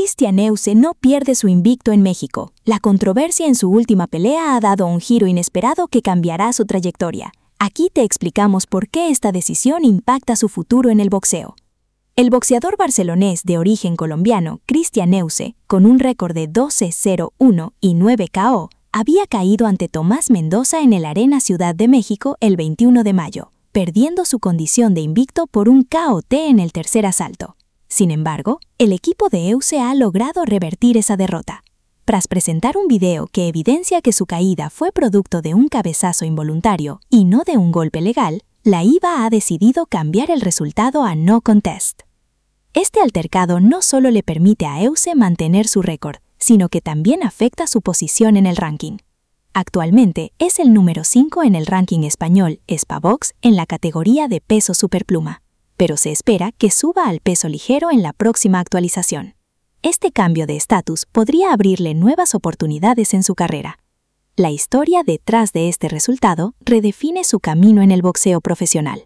Christian Euse no pierde su invicto en México. La controversia en su última pelea ha dado un giro inesperado que cambiará su trayectoria. Aquí te explicamos por qué esta decisión impacta su futuro en el boxeo. El boxeador barcelonés de origen colombiano, Christian Euse, con un récord de 12-0-1 y 9 KO, había caído ante Tomás Mendoza en el Arena Ciudad de México el 21 de mayo, perdiendo su condición de invicto por un KOT en el tercer asalto. Sin embargo, el equipo de Euse ha logrado revertir esa derrota. Tras presentar un video que evidencia que su caída fue producto de un cabezazo involuntario y no de un golpe legal, la IBA ha decidido cambiar el resultado a no contest. Este altercado no solo le permite a Euse mantener su récord, sino que también afecta su posición en el ranking. Actualmente es el número 5 en el ranking español Spavox en la categoría de peso superpluma, pero se espera que suba al peso ligero en la próxima actualización. Este cambio de estatus podría abrirle nuevas oportunidades en su carrera. La historia detrás de este resultado redefine su camino en el boxeo profesional.